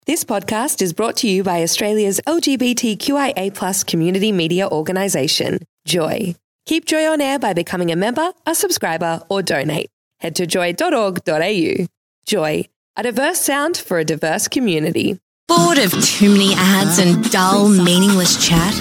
This podcast is brought to you by Australia's LGBTQIA+ community media organisation, Joy. Keep Joy on air by becoming a member, a subscriber, or donate. Head to joy.org.au. Joy, a diverse sound for a diverse community. Bored of too many ads and dull, meaningless chat?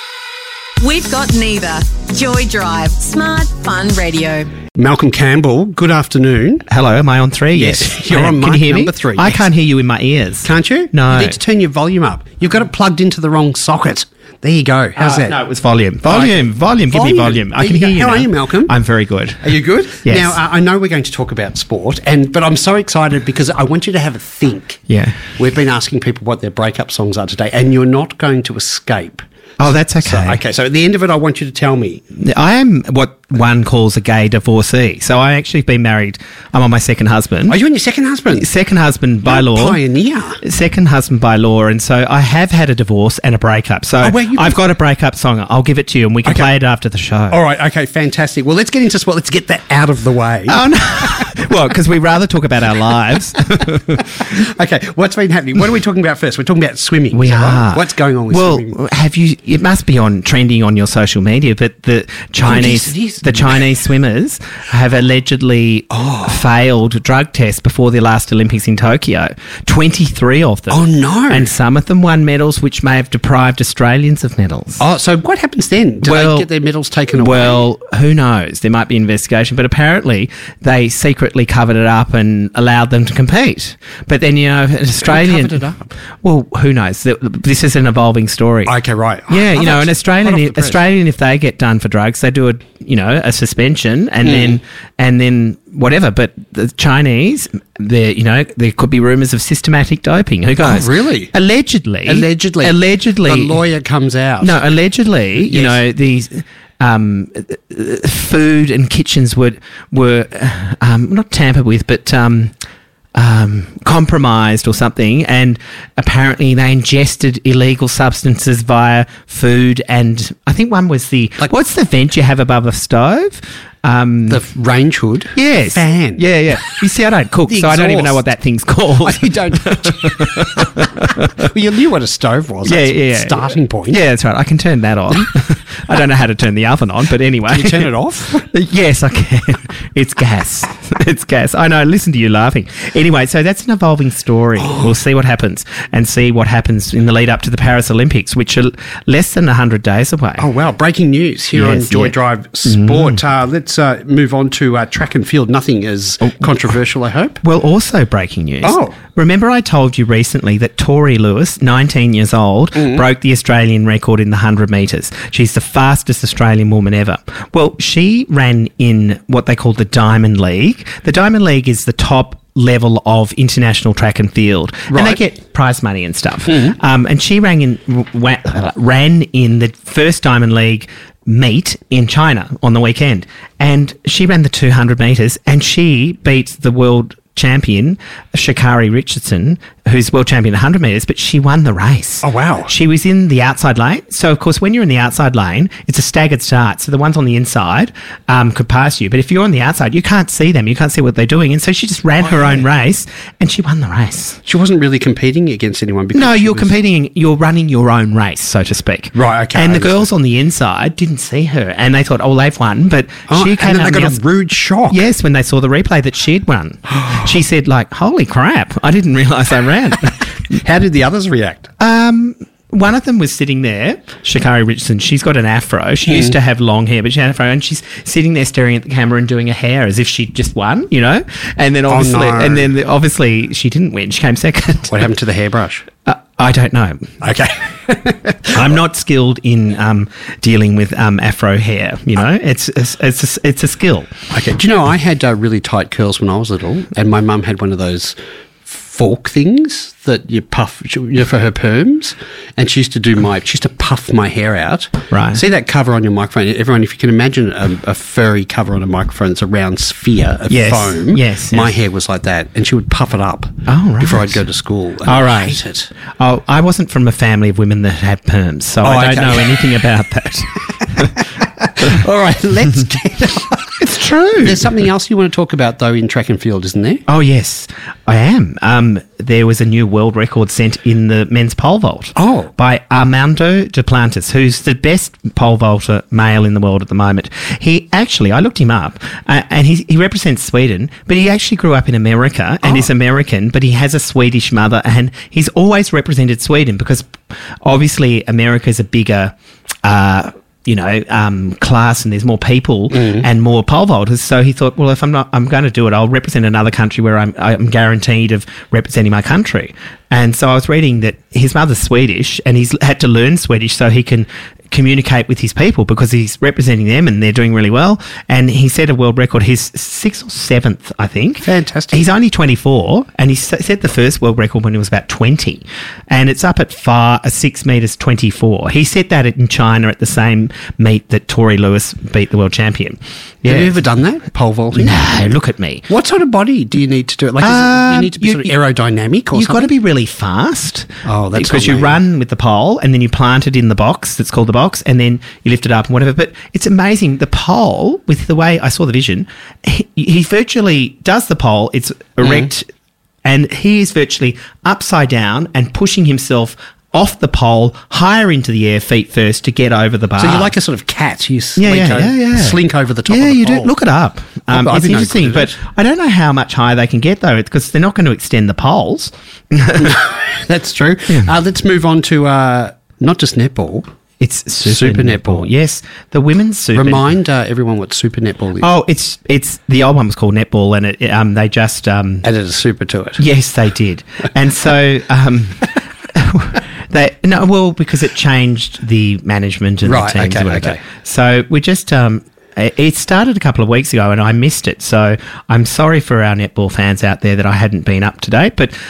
We've got neither. Joy Drive. Smart, fun radio. Malcolm Campbell, good afternoon. Hello, am I on 3? Yes. You're on Can you hear number me? 3. I yes. can't hear you in my ears. Can't you? No. You need to turn your volume up. You've got it plugged into the wrong socket. There you go. How's that? No, it was volume. Volume. Give me volume. I There can you go. hear you How now. are you, Malcolm? I'm very good. Are you good? Yes. Now, I know we're going to talk about sport, but I'm so excited because I want you to have a think. Yeah. We've been asking people what their breakup songs are today, and you're not going to escape. Oh, that's okay. So at the end of it, I want you to tell me. I am what one calls a gay divorcee. So I actually have been married. I'm on my second husband. Are you and your second husband? Second husband by You're a law. pioneer. Second husband by law. And so I have had a divorce and a breakup. So I've got a breakup song. I'll give it to you and we can play it after the show. All right. Okay. Fantastic. Well, let's get into sport. Let's get that out of the way. Oh, no. Well, because we rather talk about our lives. Okay. What's been happening? What are we talking about first? We're talking about swimming. We is that are. right? What's going on with swimming? Well, it must be trending on your social media, but the Chinese it is. the Chinese swimmers have allegedly failed drug tests before the last Olympics in Tokyo. 23 of them. Oh, no. And some of them won medals which may have deprived Australians of medals. Oh, so what happens then? Do they get their medals taken away? Well, who knows? There might be investigation, but apparently they secretly covered it up and allowed them to compete. But then, an Australian... covered it up? Well, who knows? This is an evolving story. Okay, right. Yeah, Oh, an that's Australian, hot off the press. if they get done for drugs, they do a suspension and then whatever. But the Chinese, there could be rumours of systematic doping. Who goes? Oh, really? Allegedly. The lawyer comes out. No, allegedly. Yes. These. Food and kitchens were not tampered with, but compromised or something, and apparently they ingested illegal substances via food, and I think one was what's the vent you have above a stove? The range hood? Yes. Fan. Yeah. You see, I don't cook, so I don't even know what that thing's called. Oh, you don't. Well, you knew what a stove was. That's Yeah. Starting point. Yeah, that's right. I can turn that on. I don't know how to turn the oven on, but anyway. Can you turn it off? Yes, I can. It's gas. It's gas. I know. Listen to you laughing. Anyway, so that's an evolving story. We'll see what happens and see what happens in the lead up to the Paris Olympics, which are less than 100 days away. Oh, wow. Breaking news here on Joy Drive Sport. Let's move on to track and field. Nothing as controversial, I hope. Well, also breaking news. Oh. Remember I told you recently that Tori Lewis, 19 years old, broke the Australian record in the 100 metres. She's the fastest Australian woman ever. Well, she ran in what they call the Diamond League. The Diamond League is the top level of international track and field. Right. And they get prize money and stuff. And she ran in the first Diamond League meet in China on the weekend. And she ran the 200 metres and she beat the world champion, Sha'Carri Richardson, who's world champion 100 metres, but she won the race. Oh, wow. She was in the outside lane. So, of course, when you're in the outside lane, it's a staggered start. So the ones on the inside could pass you. But if you're on the outside, you can't see them. You can't see what they're doing. And so she just ran her own race and she won the race. She wasn't really competing against anyone. Because No, you're running your own race, so to speak. Right, okay. And the girls on the inside didn't see her. And they thought, they've won. But she came and then out they got a rude shock. Yes, when they saw the replay that she'd won. She said, holy crap, I didn't realise I ran. How did the others react? One of them was sitting there, Sha'Carri Richardson. She's got an afro. She used to have long hair, but she had an afro, and she's sitting there staring at the camera and doing her hair as if she'd just won, And then obviously, she didn't win. She came second. What happened to the hairbrush? I don't know. Okay. I'm not skilled in dealing with afro hair. It's a skill. Okay. Do you know I had really tight curls when I was little, and my mum had one of those fork things that you puff for her perms, and she used to puff my hair out. Right. See that cover on your microphone? Everyone, if you can imagine a furry cover on a microphone, it's a round sphere of foam. Yes. My hair was like that, and she would puff it up before I'd go to school. And I hate it. Oh, I wasn't from a family of women that had perms, so I don't know anything about that. All right, let's get It's true. There's something else you want to talk about, though, in track and field, isn't there? Oh, yes, I am. There was a new world record set in the men's pole vault. Oh. By Armando Duplantis, who's the best pole vaulter male in the world at the moment. I looked him up, and he represents Sweden, but he actually grew up in America and is American, but he has a Swedish mother, and he's always represented Sweden because obviously America's a bigger class, and there's more people and more pole vaulters. So he thought, well, if I'm going to do it, I'll represent another country where I'm guaranteed of representing my country. And so I was reading that his mother's Swedish, and he's had to learn Swedish so he can communicate with his people because he's representing them and they're doing really well. And he set a world record, his 6th or 7th, I think. Fantastic. He's only 24, and he set the first world record when he was about 20. And it's up at 6 metres 24. He set that in China at the same meet that Tori Lewis beat the world champion. Yeah. Have you ever done that, pole vaulting? No, look at me. What sort of body do you need to do it? Like, you need to be sort of aerodynamic or You've something? got to be really fast. Oh, that's because not you me. run with the pole and then you plant it in the box that's called the box, and then you lift it up and whatever. But it's amazing. The pole, with the way I saw the vision, he virtually does the pole. It's erect, and he is virtually upside down and pushing himself off the pole, higher into the air, feet first, to get over the bar. So you're like a sort of cat. You slink, slink over the top of the Yeah, you pole. do. Look it up. I've It's been no interesting, good at but I don't know how much higher they can get, though, because they're not going to extend the poles. That's true. Let's move on to not just netball. It's Super netball. Yes, the women's super. Remind everyone what super netball is. Oh, it's the old one was called netball, and they just Added a super to it. yes, they did, and so because it changed the management and Right, the teams okay, or whatever. okay. So we just it started a couple of weeks ago, and I missed it. So I'm sorry for our netball fans out there that I hadn't been up to date. But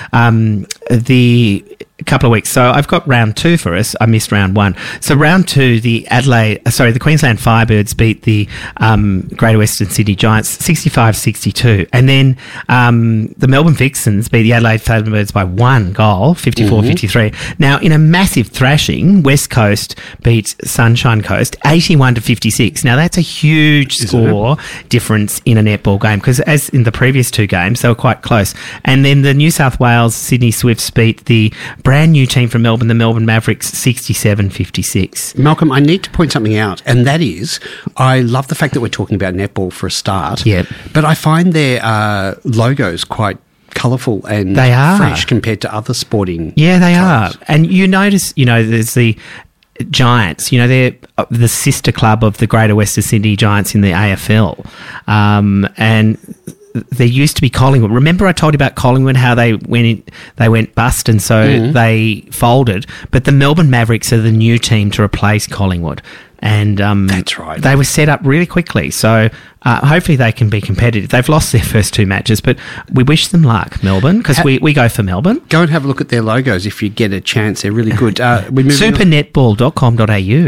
the couple of weeks. So I've got round 2 for us. I missed round 1. So round 2, the Queensland Firebirds beat the Greater Western Sydney Giants 65-62. And then the Melbourne Vixens beat the Adelaide Thunderbirds by 1 goal, 54-53. Now, in a massive thrashing, West Coast beat Sunshine Coast 81-56. Now, that's a huge score difference in a netball game, because as in the previous 2 games, they were quite close. And then the New South Wales Sydney Swifts beat the brand new team from Melbourne, the Melbourne Mavericks, 67-56. Malcolm, I need to point something out, and that is, I love the fact that we're talking about netball for a start. Yep. But I find their logos quite colourful and They are. fresh compared to other sporting Yeah, they clubs. are. And you notice, there's the Giants, they're the sister club of the Greater Western Sydney Giants in the AFL. And there used to be Collingwood. Remember I told you about Collingwood, how they went bust, and so they folded. But the Melbourne Mavericks are the new team to replace Collingwood. And That's right. They were set up really quickly. So hopefully they can be competitive. They've lost their first 2 matches, but we wish them luck, Melbourne, because we go for Melbourne. Go and have a look at their logos if you get a chance. They're really good. Supernetball.com.au.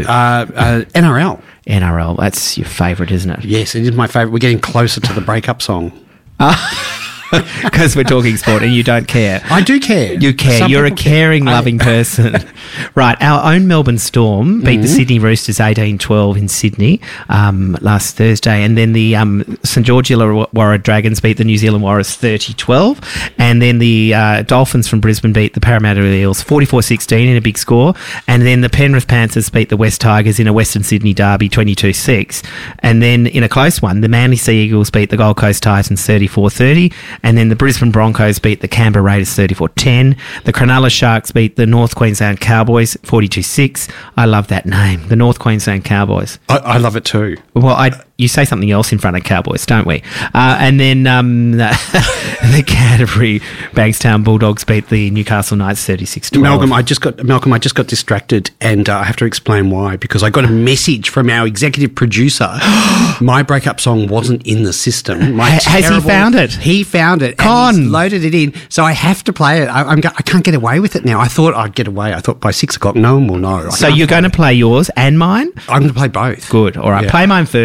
NRL. NRL, that's your favourite, isn't it? Yes, it is my favourite. We're getting closer to the breakup song. Because we're talking sport and you don't care. I do care. You care. Some You're a people care. caring, loving person. Right. Our own Melbourne Storm beat the Sydney Roosters 18-12 in Sydney last Thursday. And then the St George Illawarra Dragons beat the New Zealand Warriors 30-12. And then the Dolphins from Brisbane beat the Parramatta Eels 44-16 in a big score. And then the Penrith Panthers beat the West Tigers in a Western Sydney derby 22-6. And then in a close one, the Manly Sea Eagles beat the Gold Coast Titans 34-30. And then the Brisbane Broncos beat the Canberra Raiders 34-10. The Cronulla Sharks beat the North Queensland Cowboys 42-6. I love that name, the North Queensland Cowboys. I love it too. Well, you say something else in front of Cowboys, don't we? And then the Canterbury Bankstown Bulldogs beat the Newcastle Knights 36-12. Malcolm, I just got distracted, and I have to explain why, because I got a message from our executive producer. My breakup song wasn't in the system. Has he found it? He found it. And he's loaded it in, so I have to play it. I can't get away with it now. I thought I'd get away. I thought by 6 o'clock, no one will know. So you're going to play yours and mine? I'm going to play both. Good. All right. Yeah. Play mine first.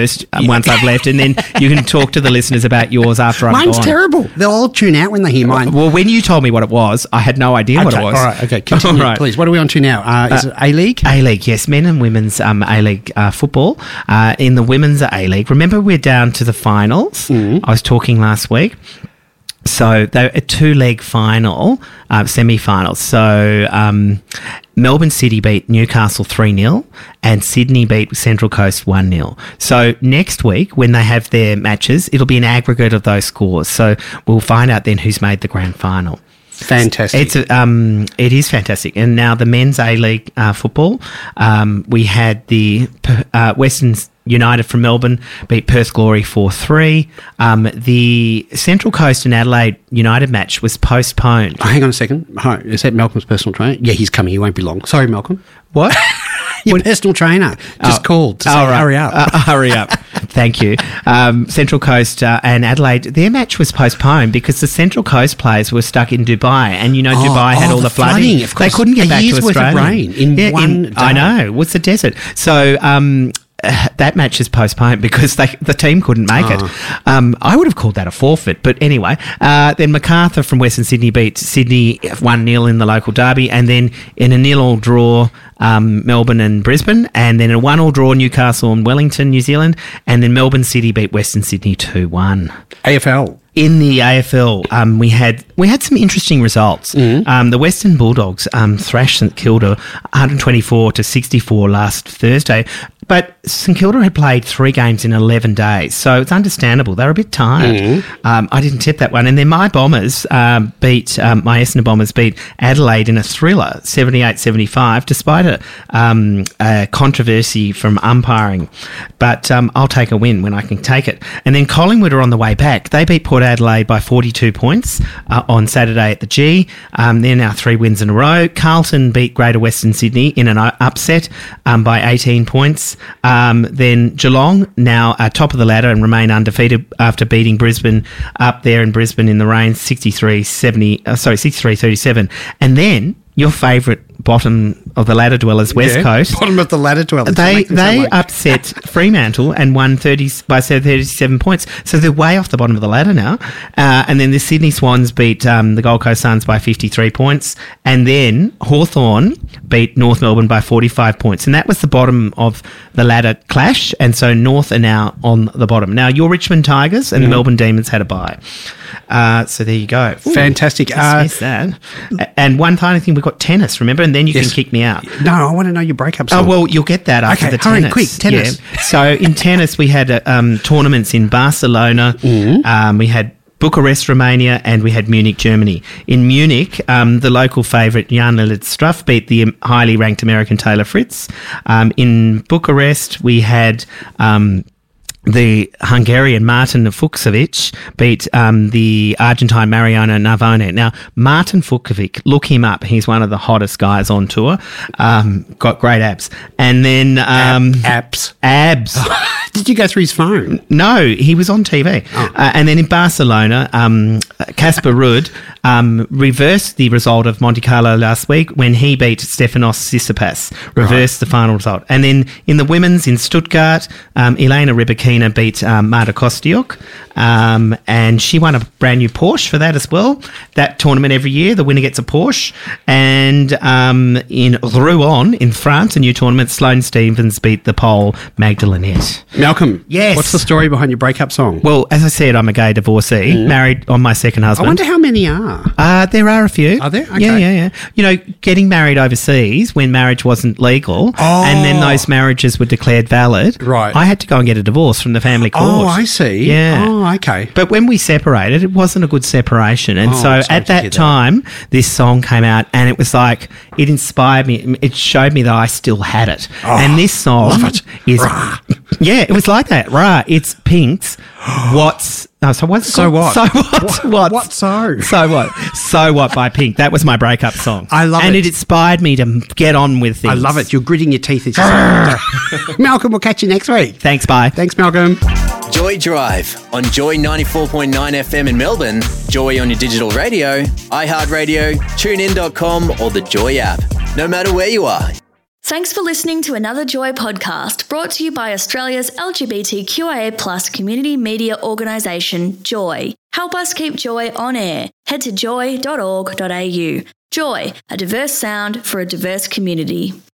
once I've left, and then you can talk to the listeners about yours after I'm Mine's gone. terrible. They'll all tune out when they hear mine. Well, when you told me what it was, I had no idea what it was. All right, okay. Continue, All right. please. What are we on to now? Is it A-League? A-League, yes. Men and women's A-League football. In the women's A-League, remember we're down to the finals? I was talking last week. So they're a two-leg final, semi-finals. So Melbourne City beat Newcastle 3-0 and Sydney beat Central Coast 1-0. So next week, when they have their matches, it'll be an aggregate of those scores. So we'll find out then who's made the grand final. Fantastic. It is fantastic. And now the men's A-League football, we had the Western United from Melbourne beat Perth Glory 4-3. The Central Coast and Adelaide United match was postponed. Hang on a second. Is that Malcolm's personal trainer? Yeah, he's coming. He won't be long. Sorry, Malcolm. What? Your personal trainer just called to say, right. hurry up. Hurry up. Thank you. Central Coast and Adelaide, their match was postponed because the Central Coast players were stuck in Dubai. And, you know, Dubai had all the flooding. Of course. They couldn't get A back to year's worth Australia. of rain in one day. I know. What's the desert? So that match is postponed because the team couldn't make it. I would have called that a forfeit, but anyway. Then MacArthur from Western Sydney beat Sydney 1-0 in the local derby, and then in a 0-0 draw, Melbourne and Brisbane, and then a 1-1 draw, Newcastle and Wellington, New Zealand, and then Melbourne City beat Western Sydney 2-1. AFL. In the AFL, we had some interesting results. The Western Bulldogs thrashed St Kilda 124-64 last Thursday, but St Kilda had played 3 games in 11 days, so it's understandable. They were a bit tired. I didn't tip that one. And then my Bombers my Essendon Bombers beat Adelaide in a thriller, 78-75, despite a controversy from umpiring. But I'll take a win when I can take it. And then Collingwood are on the way back. They beat Port Adelaide by 42 points on Saturday at the G. They're now 3 wins in a row. Carlton beat Greater Western Sydney in an upset by 18 points. Then Geelong now are top of the ladder and remain undefeated after beating Brisbane up there in Brisbane in the rain 63-37. And then your favourite bottom of the ladder dwellers, West Coast. Bottom of the ladder dwellers. They upset Fremantle and won 37 points. So they're way off the bottom of the ladder now. And then the Sydney Swans beat the Gold Coast Suns by 53 points. And then Hawthorn beat North Melbourne by 45 points. And that was the bottom of the ladder clash. And so North are now on the bottom. Now, your Richmond Tigers and the Melbourne Demons had a bye. So there you go. Ooh, fantastic. Missed that. And one tiny thing, we've got tennis, remember? And then you can kick me out. No, I want to know your breakup song. Oh, well, you'll get that after the tennis. Hurry, quick, tennis. Yeah. So in tennis, we had tournaments in Barcelona. We had Bucharest, Romania, and we had Munich, Germany. In Munich, the local favourite Jan-Lennard Struff beat the highly ranked American Taylor Fritz. In Bucharest, we had the Hungarian Martin Fucsovic beat the Argentine Mariano Navone. Now, Martin Fucsovic, look him up. He's one of the hottest guys on tour. Got great abs. And then... abs. Did you go through his phone? No, he was on TV. And then in Barcelona, Casper Ruud reversed the result of Monte Carlo last week when he beat Stefanos Tsitsipas, reversed the final result. And then in the women's in Stuttgart, Elena Rybakina beat Marta Kostyuk, and she won a brand new Porsche for that as well. That tournament every year, the winner gets a Porsche. And in Rouen, in France, a new tournament, Sloane Stephens beat the Pole Magdalenette. Malcolm, yes. What's the story behind your breakup song? Well, as I said, I'm a gay divorcee, married on my second husband. I wonder how many are. There are a few. Are there? Okay. Yeah. You know, getting married overseas when marriage wasn't legal and then those marriages were declared valid. Right. I had to go and get a divorce from the family court. Oh, I see. Yeah. Oh, okay. But when we separated, it wasn't a good separation. And so sorry at to hear that time, this song came out and it was like, it inspired me. It showed me that I still had it. And this song is... Rah. Yeah, it was like that. Right. It's Pink's What's... No, so what's So what? So what? What so? So what? So what by Pink. That was my breakup song. I love it. And it inspired me to get on with things. I love it. You're gritting your teeth. Malcolm, we'll catch you next week. Thanks, bye. Thanks, Malcolm. Joy Drive on Joy 94.9 FM in Melbourne, Joy on your digital radio, iHeartRadio, TuneIn.com or the Joy app. No matter where you are. Thanks for listening to another Joy podcast brought to you by Australia's LGBTQIA+ community media organisation, Joy. Help us keep Joy on air. Head to joy.org.au. Joy, a diverse sound for a diverse community.